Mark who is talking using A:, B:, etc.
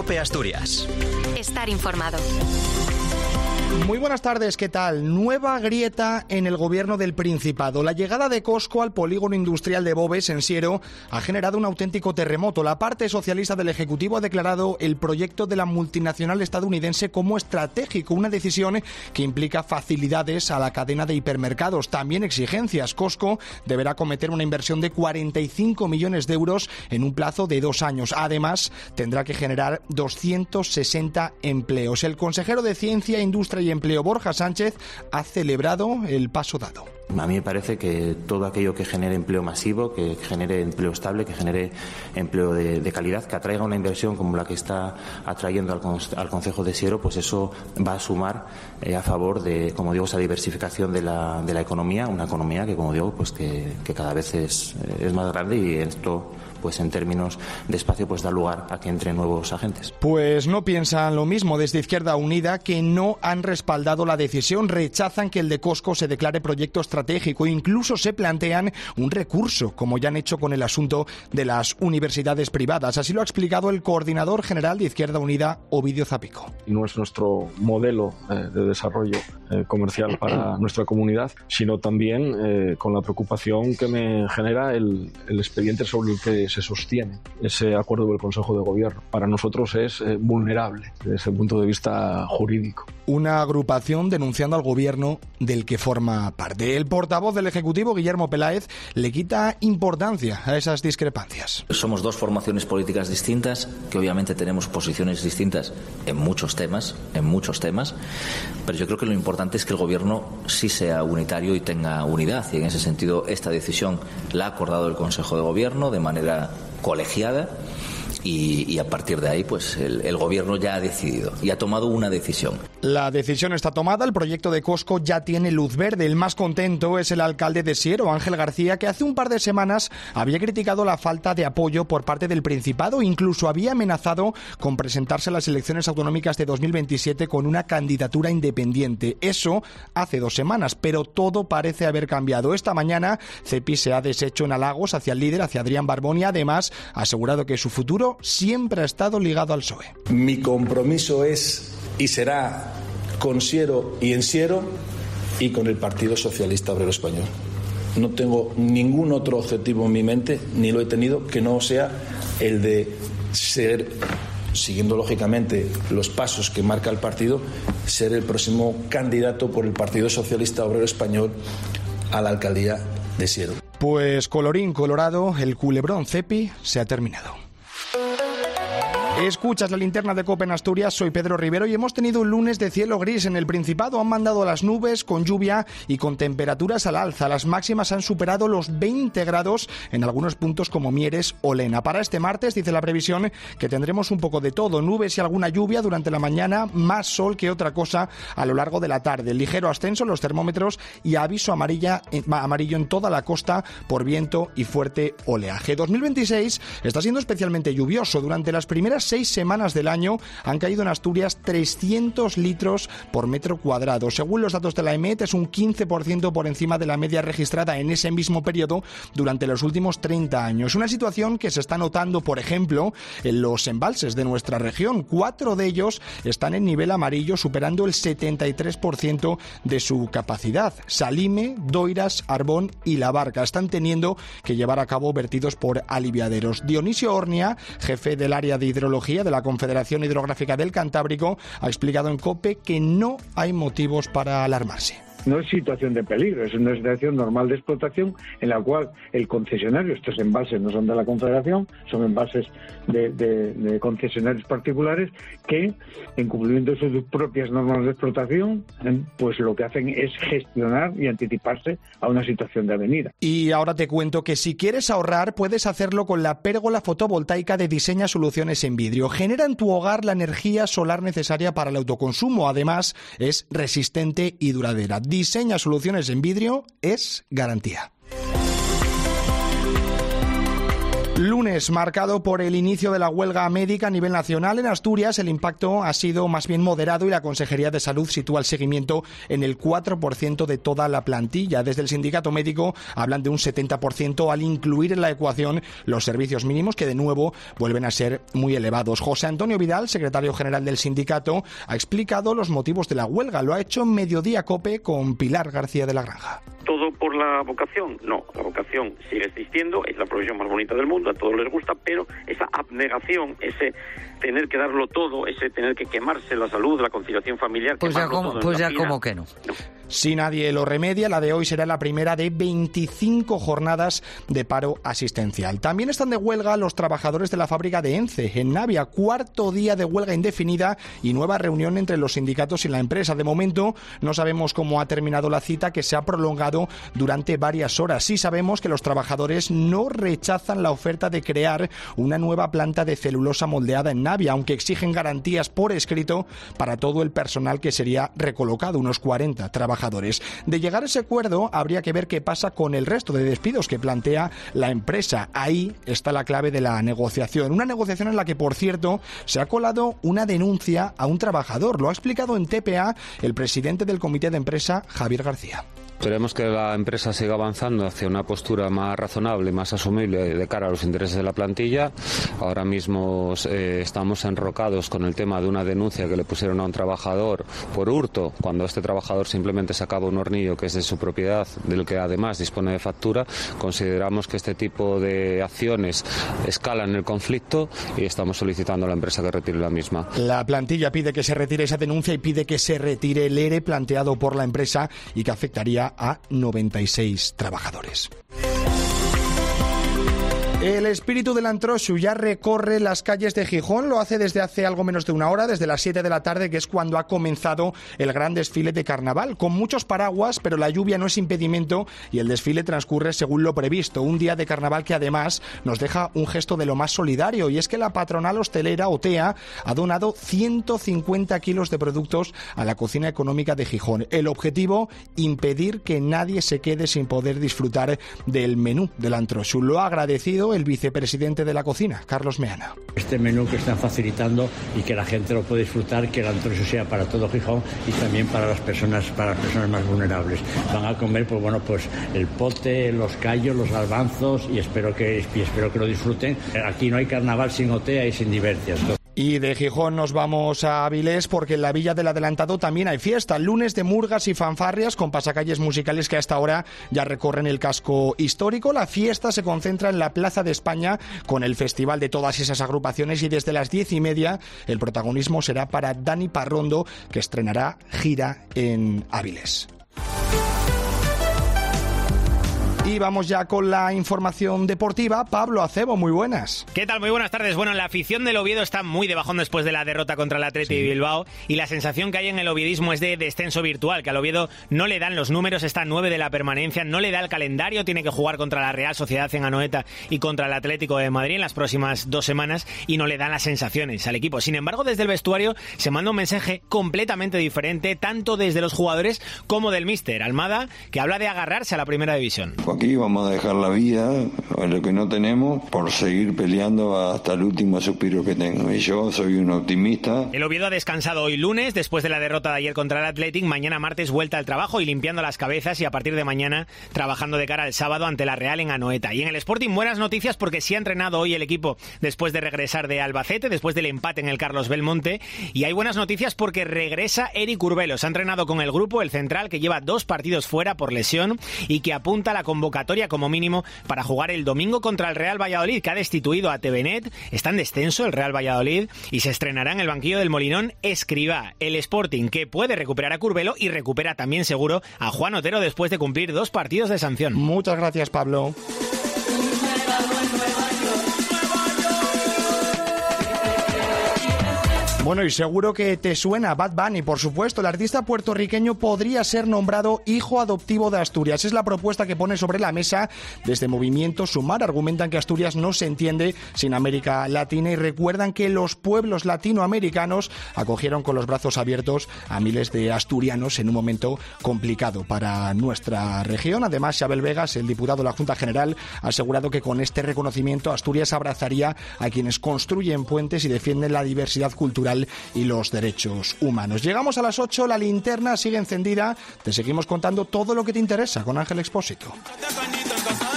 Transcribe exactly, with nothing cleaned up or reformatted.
A: COPE Asturias.
B: Estar informado.
C: Muy buenas tardes, ¿qué tal? Nueva grieta en el gobierno del Principado. La llegada de Cosco al polígono industrial de Boves, en Siero, ha generado un auténtico terremoto. La parte socialista del Ejecutivo ha declarado el proyecto de la multinacional estadounidense como estratégico, una decisión que implica facilidades a la cadena de hipermercados, también exigencias. Cosco deberá cometer una inversión de cuarenta y cinco millones de euros en un plazo de dos años. Además, tendrá que generar doscientos sesenta empleos. El consejero de Ciencia, Industria y Empleo, Borja Sánchez, ha celebrado el paso dado.
D: A mí me parece que todo aquello que genere empleo masivo, que genere empleo estable, que genere empleo de, de calidad, que atraiga una inversión como la que está atrayendo al, al Concejo de Siero, pues eso va a sumar eh, a favor de, como digo, esa diversificación de la, de la economía, una economía que, como digo, pues que, que cada vez es, es más grande, y esto, pues en términos de espacio, pues da lugar a que entren nuevos agentes.
C: Pues no piensan lo mismo desde Izquierda Unida, que no han respaldado la decisión. Rechazan que el de Cosco se declare proyecto estratégico. Incluso se plantean un recurso, como ya han hecho con el asunto de las universidades privadas. Así lo ha explicado el coordinador general de Izquierda Unida, Ovidio Zapico.
E: Y no es nuestro modelo eh, de desarrollo eh, comercial para nuestra comunidad, sino también eh, con la preocupación que me genera el, el expediente sobre el que se sostiene ese acuerdo del Consejo de Gobierno. Para nosotros es eh, vulnerable desde el punto de vista jurídico.
C: Una agrupación denunciando al Gobierno del que forma parte. El portavoz del Ejecutivo, Guillermo Peláez, le quita importancia a esas discrepancias.
F: Somos dos formaciones políticas distintas, que obviamente tenemos posiciones distintas en muchos temas, en muchos temas, pero yo creo que lo importante es que el Gobierno sí sea unitario y tenga unidad, y en ese sentido esta decisión la ha acordado el Consejo de Gobierno de manera colegiada. Y, y a partir de ahí, pues el, el Gobierno ya ha decidido y ha tomado una decisión.
C: La decisión está tomada, el proyecto de Cosco ya tiene luz verde. El más contento es el alcalde de Siero, Ángel García, que hace un par de semanas había criticado la falta de apoyo por parte del Principado. Incluso había amenazado con presentarse a las elecciones autonómicas de dos mil veintisiete con una candidatura independiente. Eso hace dos semanas, pero todo parece haber cambiado. Esta mañana, Cepi se ha deshecho en halagos hacia el líder, hacia Adrián Barbón, y además ha asegurado que su futuro siempre ha estado ligado al P S O E.
G: Mi compromiso es y será con Siero y en Siero y con el Partido Socialista Obrero Español. No tengo ningún otro objetivo en mi mente, ni lo he tenido, que no sea el de ser, siguiendo lógicamente los pasos que marca el partido, ser el próximo candidato por el Partido Socialista Obrero Español a la alcaldía de Siero.
C: Pues colorín colorado, el culebrón Cepi se ha terminado. Escuchas la linterna de COPE en Asturias, soy Pedro Rivero y hemos tenido un lunes de cielo gris en el Principado. Han mandado las nubes con lluvia y con temperaturas al alza. Las máximas han superado los veinte grados en algunos puntos como Mieres o Lena. Para este martes dice la previsión que tendremos un poco de todo, nubes y alguna lluvia durante la mañana, más sol que otra cosa a lo largo de la tarde. Ligero ascenso en los termómetros y aviso amarilla, amarillo en toda la costa por viento y fuerte oleaje. dos mil veintiséis está siendo especialmente lluvioso. Durante las primeras seis semanas del año han caído en Asturias trescientos litros por metro cuadrado. Según los datos de la EMET, es un quince por ciento por encima de la media registrada en ese mismo periodo durante los últimos treinta años. Una situación que se está notando, por ejemplo, en los embalses de nuestra región. Cuatro de ellos están en nivel amarillo, superando el setenta y tres por ciento de su capacidad. Salime, Doiras, Arbón y La Barca están teniendo que llevar a cabo vertidos por aliviaderos. Dionisio Ornia, jefe del área de hidrología de la Confederación Hidrográfica del Cantábrico, ha explicado en COPE que no hay motivos para alarmarse.
H: No es situación de peligro, es una situación normal de explotación en la cual el concesionario, estos embalses no son de la Confederación, son embalses de, de, de concesionarios particulares que, en cumplimiento de sus propias normas de explotación, pues lo que hacen es gestionar y anticiparse a una situación de avenida.
C: Y ahora te cuento que si quieres ahorrar, puedes hacerlo con la pérgola fotovoltaica de Diseña Soluciones en Vidrio. Genera en tu hogar la energía solar necesaria para el autoconsumo. Además, es resistente y duradera. Diseña Soluciones en Vidrio es garantía. Lunes marcado por el inicio de la huelga médica a nivel nacional. En Asturias el impacto ha sido más bien moderado y la Consejería de Salud sitúa el seguimiento en el cuatro por ciento de toda la plantilla. Desde el sindicato médico hablan de un setenta por ciento al incluir en la ecuación los servicios mínimos, que de nuevo vuelven a ser muy elevados. José Antonio Vidal, secretario general del sindicato, ha explicado los motivos de la huelga. Lo ha hecho en Mediodía COPE con Pilar García de la Granja.
A: ¿Todo por la vocación? No, la vocación sigue existiendo, es la profesión más bonita del mundo, a todos les gusta, pero esa abnegación, ese tener que darlo todo, ese tener que quemarse la salud, la conciliación familiar...
B: Pues ya, como, pues ya como que no.
A: no.
C: Si nadie lo remedia, la de hoy será la primera de veinticinco jornadas de paro asistencial. También están de huelga los trabajadores de la fábrica de Ence, en Navia. Cuarto día de huelga indefinida y nueva reunión entre los sindicatos y la empresa. De momento no sabemos cómo ha terminado la cita, que se ha prolongado durante varias horas. Sí sabemos que los trabajadores no rechazan la oferta de crear una nueva planta de celulosa moldeada en Navia, aunque exigen garantías por escrito para todo el personal que sería recolocado, unos cuarenta trabajadores. De llegar a ese acuerdo, habría que ver qué pasa con el resto de despidos que plantea la empresa. Ahí está la clave de la negociación. Una negociación en la que, por cierto, se ha colado una denuncia a un trabajador. Lo ha explicado en T P A el presidente del comité de empresa, Javier García.
I: Esperemos que la empresa siga avanzando hacia una postura más razonable, más asumible de cara a los intereses de la plantilla. Ahora mismo eh, estamos enrocados con el tema de una denuncia que le pusieron a un trabajador por hurto, cuando este trabajador simplemente sacaba un hornillo que es de su propiedad, del que además dispone de factura. Consideramos que este tipo de acciones escalan el conflicto y estamos solicitando a la empresa que retire la misma.
C: La plantilla pide que se retire esa denuncia y pide que se retire el ERE planteado por la empresa y que afectaría a noventa y seis trabajadores. El espíritu del Antroxu ya recorre las calles de Gijón, lo hace desde hace algo menos de una hora, desde las siete de la tarde, que es cuando ha comenzado el gran desfile de carnaval, con muchos paraguas, pero la lluvia no es impedimento y el desfile transcurre según lo previsto. Un día de carnaval que además nos deja un gesto de lo más solidario, y es que la patronal hostelera OTEA ha donado ciento cincuenta kilos de productos a la cocina económica de Gijón. El objetivo, impedir que nadie se quede sin poder disfrutar del menú del Antroxu. Lo ha agradecido el vicepresidente de la cocina, Carlos Meana.
J: Este menú que están facilitando y que la gente lo puede disfrutar, que el Antroxu sea para todo Gijón y también para las personas para las personas más vulnerables. Van a comer, pues bueno, pues el pote, los callos, los garbanzos, y espero que y espero que lo disfruten. Aquí no hay carnaval sin OTEA y sin Divertias.
C: Y de Gijón nos vamos a Avilés, porque en la Villa del Adelantado también hay fiesta. Lunes de murgas y fanfarrias con pasacalles musicales que hasta ahora ya recorren el casco histórico. La fiesta se concentra en la Plaza de España con el festival de todas esas agrupaciones, y desde las diez y media el protagonismo será para Dani Parrondo, que estrenará gira en Avilés. Y vamos ya con la información deportiva. Pablo Acebo, muy buenas.
K: ¿Qué tal? Muy buenas tardes. Bueno, la afición del Oviedo está muy de bajón después de la derrota contra el Athletic de sí. Bilbao, y la sensación que hay en el oviedismo es de descenso virtual, que al Oviedo no le dan los números, está a nueve de la permanencia, no le da el calendario, tiene que jugar contra la Real Sociedad en Anoeta y contra el Atlético de Madrid en las próximas dos semanas, y no le dan las sensaciones al equipo. Sin embargo, desde el vestuario se manda un mensaje completamente diferente, tanto desde los jugadores como del míster Almada, que habla de agarrarse a la primera división.
L: Aquí vamos a dejar la vida, lo que no tenemos, por seguir peleando hasta el último suspiro que tengo. Y yo soy un optimista.
K: El Oviedo ha descansado hoy lunes, después de la derrota de ayer contra el Athletic. Mañana martes vuelta al trabajo y limpiando las cabezas, y a partir de mañana trabajando de cara al sábado ante la Real en Anoeta. Y en el Sporting buenas noticias, porque sí ha entrenado hoy el equipo después de regresar de Albacete, después del empate en el Carlos Belmonte. Y hay buenas noticias porque regresa Eric Urbelo. Se ha entrenado con el grupo, el central, que lleva dos partidos fuera por lesión y que apunta a la convocatoria como mínimo para jugar el domingo contra el Real Valladolid, que ha destituido a T V Net. Está en descenso el Real Valladolid y se estrenará en el banquillo del Molinón Escribá. El Sporting, que puede recuperar a Curbelo y recupera también seguro a Juan Otero después de cumplir dos partidos de sanción.
C: Muchas gracias, Pablo. Bueno, y seguro que te suena Bad Bunny, por supuesto. El artista puertorriqueño podría ser nombrado hijo adoptivo de Asturias. Es la propuesta que pone sobre la mesa desde Movimiento Sumar. Argumentan que Asturias no se entiende sin América Latina y recuerdan que los pueblos latinoamericanos acogieron con los brazos abiertos a miles de asturianos en un momento complicado para nuestra región. Además, Xabel Vegas, el diputado de la Junta General, ha asegurado que con este reconocimiento Asturias abrazaría a quienes construyen puentes y defienden la diversidad cultural y los derechos humanos. Llegamos a las ocho, la linterna sigue encendida. Te seguimos contando todo lo que te interesa con Ángel Expósito.